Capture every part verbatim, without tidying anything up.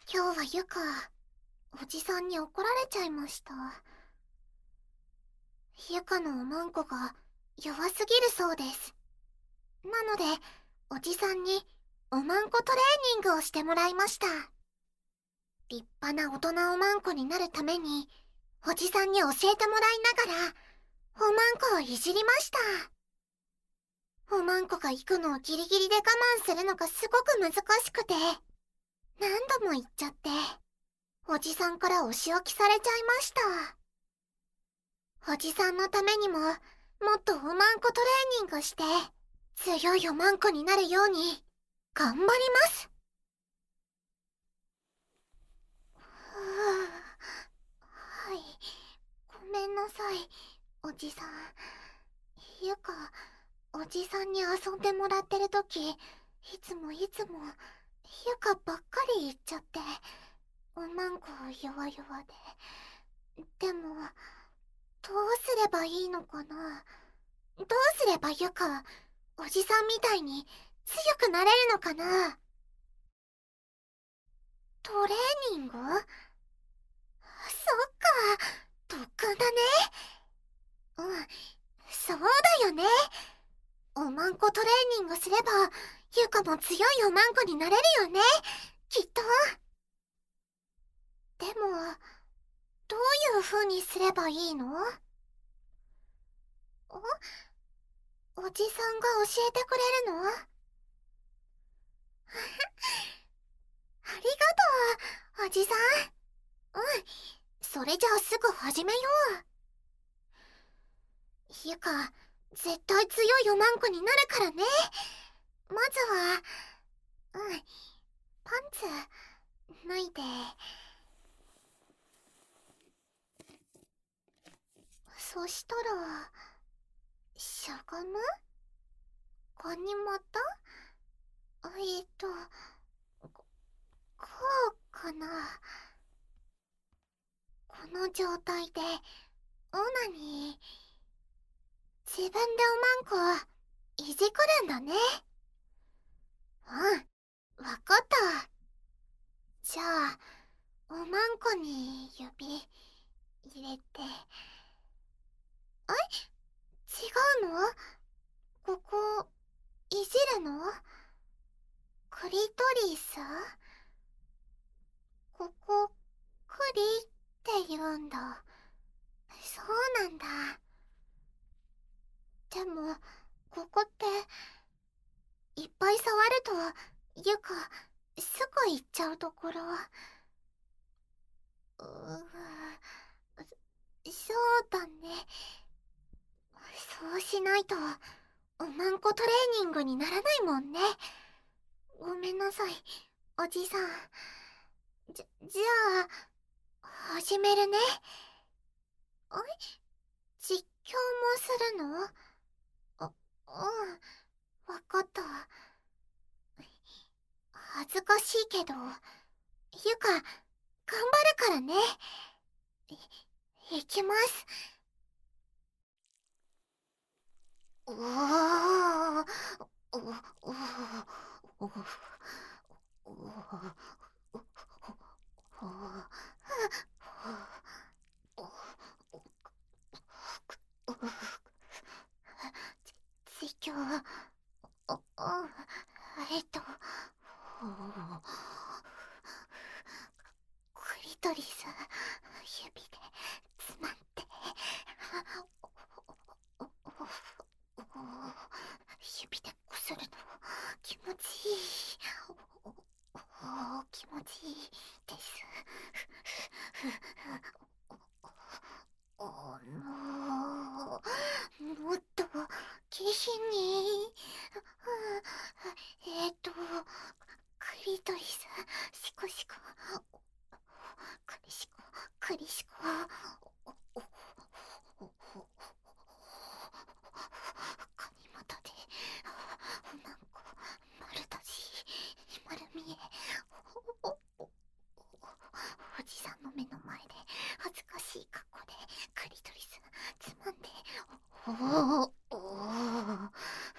今日はゆか、おじさんに怒られちゃいました。ゆかのおまんこが弱すぎるそうです。なので、おじさんにおまんこトレーニングをしてもらいました。立派な大人おまんこになるために、おじさんに教えてもらいながら、おまんこをいじりました。おまんこが行くのをギリギリで我慢するのがすごく難しくて、何度も言っちゃって、おじさんからお仕置きされちゃいました。おじさんのためにも、もっとおまんこトレーニングして、強いおまんこになるように、頑張ります。はあ、はい、ごめんなさい、おじさん。ゆか、おじさんに遊んでもらってるとき、いつもいつも、ゆかばっかり言っちゃって、おまんこ弱々で。でも、どうすればいいのかな。どうすればゆか、おじさんみたいに強くなれるのかな。トレーニング？そっか、特訓だね。うん、そうだよね。おまんこトレーニングすれば、ゆかも強いおまんこになれるよね。きっと。でも、どういう風にすればいいの？お、おじさんが教えてくれるの？ありがとう、おじさん。うん、それじゃあすぐ始めよう。ゆか、絶対強いおまんこになるからね。まずは、うん、パンツ脱いで。そしたら、しゃがむ？ガニ股？えっと、ここうかな。この状態で、オナに、自分でおまんこ、いじくるんだね。うん、わかった。じゃあ、おまんこに指、入れて。あい、違うの？ここ、いじるの？クリトリス？ここ、クリって言うんだ。そうなんだ。でも、ここって、いっぱい触ると、ゆか、すぐ行っちゃうところ。うー、そうだね。そうしないと、おまんこトレーニングにならないもんね。ごめんなさい、おじさん。じ、じゃあ、始めるね。あい、実況もするの？あ、うん、わかった。恥ずかしいけど、ゆか、頑張るからね。い、いきます。おー、お、お、お、お、実況、お、お、えっと、クリトリス、指でつまんで、指でこするの気持ちいい。気持ちいいです。あのー、もっと下品に。えっと、クリトリス、シコシコ、クリシコ、クリシコ。カニ股で、おまんこ、丸出し、丸見え。おじさんの目の前で、恥ずかしい格好で、クリトリス、つまんで、おおお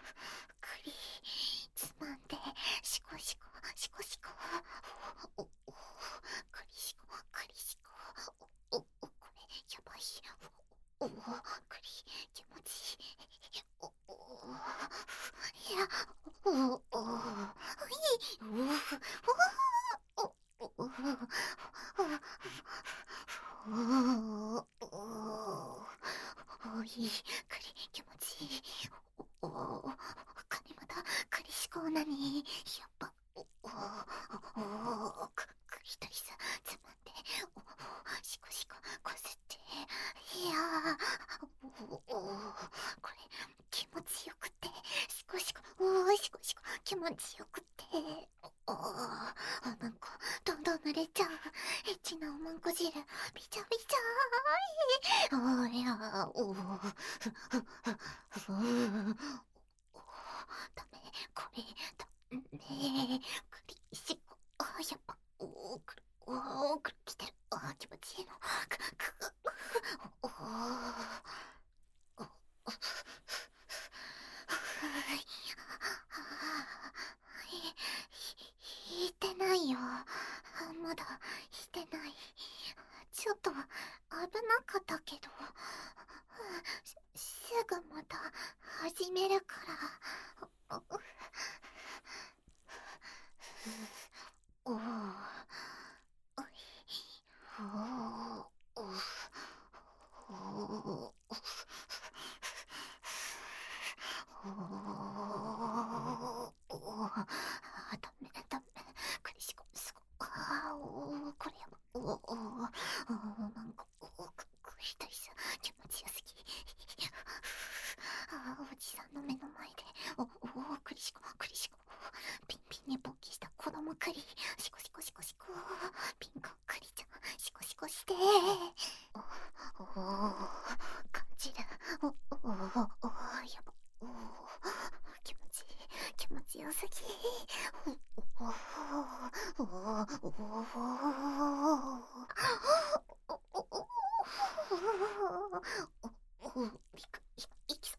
クリ、つまんで、シコシコ、シコシコ。 いい、くり、気持ちいい。お、お、お、かにまた、クリシコなに、やっぱ、お、お、お、く、クリトリス、つまんで、お、お、シコシコ、こすって、いやー、お、お、これ、気持ちよくて、シコシコ、おー、シコシコ、気持ちよくて、お、お、おまんこ、どんどん濡れちゃう。エッチなおまんこ汁、びちゃびちゃーい。お、いやー、お、ふ、ふ、ふ、ふ、お、ダメ、これ、ダメ、クリシコ、あ、やっぱ、おー、くる、おー、くる、来てる。あ、気持ちいいの。く、く、お、お、お、お、引いてないよ。まだ引いてない。ちょっと危なかったけど、す、すぐまた始めるから。お、お、お、お、お、ダメダメ、クリシコ、すご、あ、お、これやば、お、お、お、なんか、お、く、く、ひとりさ、気持ちよすぎ。あ、おじさんの目の前で、お、お、クリシコ、クリシコ、ピンピンに勃起した子供クリ、シコシコシコシコ、ピンククリちゃん、シコシコして、お、お、感じる、お、お、お、やば、お、気持ちいい、気持ちよすぎ。お、お、お、お、お、お、びっくり、いきそう。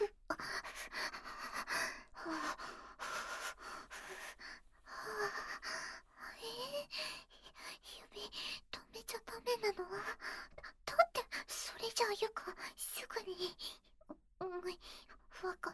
指止めちゃダメなの？だってそれじゃあゆかすぐに、うん、わかった。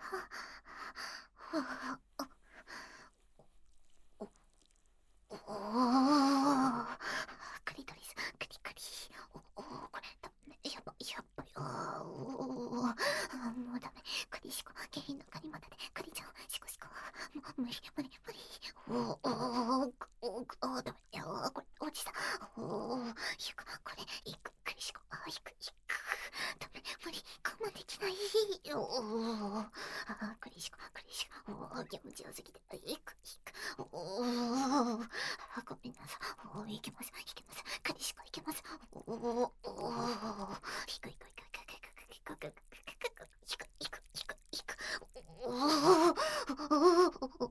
お、お、クリトリス、クリクリ、お、お、これダメ、やば、やばい、あー、お、もうダメ、クリシコ、下品のカニ股で、クリちゃん、シコシコ、もう無理、無理、無理、お、お、お、お、ダメ、いや、これ、おじさん、お、ゆか、これ、いく、クリシコ、あ、いく、いく、ダメ、無理、我慢できない、お、あ、クリシコ、クリシコ、お、気持ちよすぎて、いく、いく、お、あ、ごめんなさい。おー、いけます、いけます。クリシコいけます。おー、おー、ひくひくひくひくひくひくひくひくひくひくひくひくひく。おー、おー、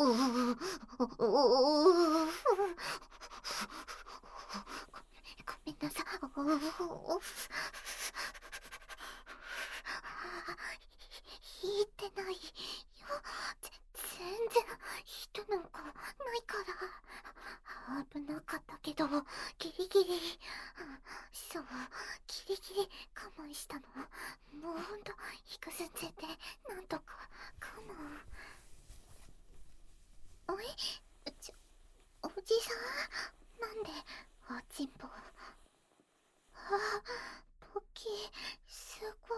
おー、ごめんなさい。おー、引いてないよ。全然人なんかないから。危なかったけど、ギリギリ、そう、ギリギリ我慢したの。もうほんと、引く寸前で、なんとか我慢。おい、ちょ、おじさん、なんで、おちんぽ。あ、ポッキー、すご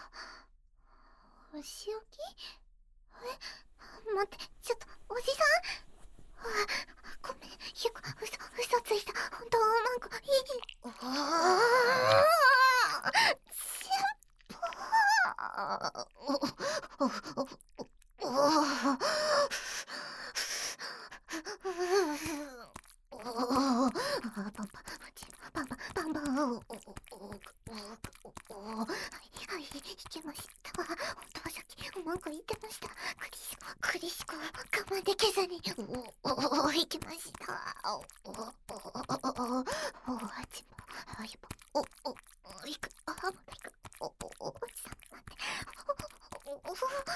ー。お仕置き？え、待って、ちょっと、おじさん、あ、ごめん、ゆか、嘘、嘘ついた。本当なんか、いい。ああ、ちんぽー。お、お、お、お、お、お、パンパン、パンパン、パンパン、お、お、お、お、はい、はい、いけました。本当はさっき、文句言ってました。クリシコ、クリシコ、我慢できずに、お、お、お、いけました。お、お、お、お、お、お、あっちも、あ、やっぱ、お、お、お、いく、あ、まだいく、お、お、お、おじさん、待って、お、お、お、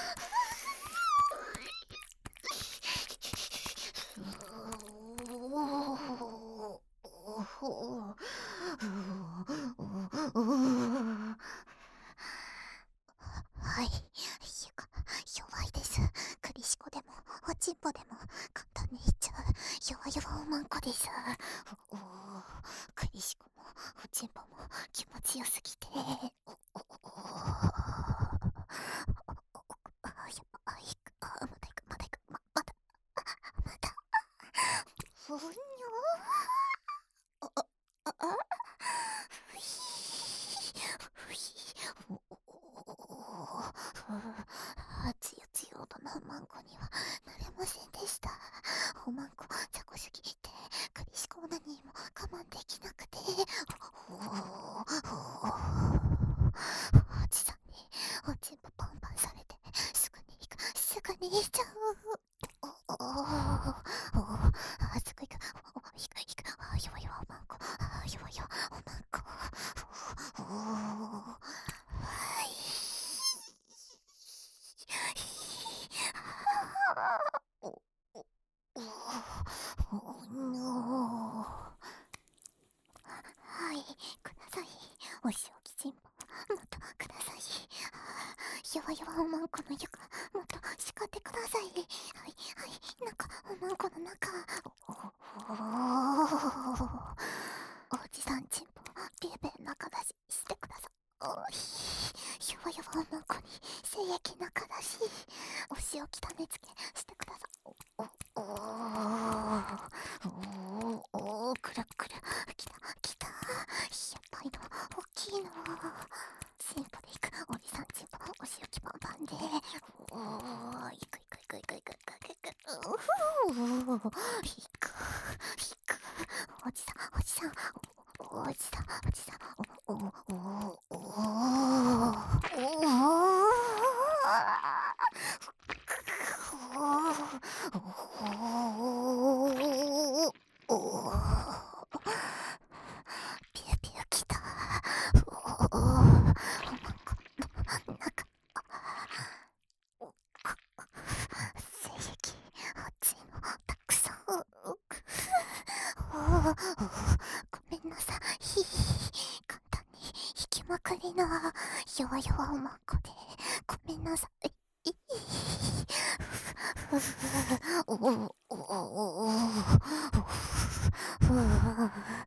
はい、いうか、弱いです。クリシコでも、おちんぽでも、簡単に言っちゃう。弱々おまんこです。お、お、クリシコも、おちんぽも、気持ちよすぎて、お、 ああああふひふひおおおつよつよとのおまんこにはなれませんでした。おまんこ雑魚すぎてクリシコーナにも我慢できなくて、おおおじさんにおちんぽパンパンされてすぐに行くすぐに行っちゃう。おおおあすぐ行くおお行く行くあよよおまんこあよよおまんこおおはいおおおおのはいくださいお仕置きちんぽもっとください。よわよわおまんこの床もっと叱ってください。はいはい中おまんこの中おおおじさんちんぽビューベー中出ししてください。おいよわよわおまんこに精液中出しお仕置き種付けしてください。おおおおおくるくるきたきたやっぱりの大きいのチンポでいくおじさんチンポお仕置きパンパンでおおいくいくいくいくいくいくいくうふういくいくおじさんおじさんおじさんおじさんおおおおおおおピューピューきたおおおまんこの中お精液熱いのたくさんおおごめんなさい簡単に引きまくりの弱々おまんこでごめんなさい。おおおおおお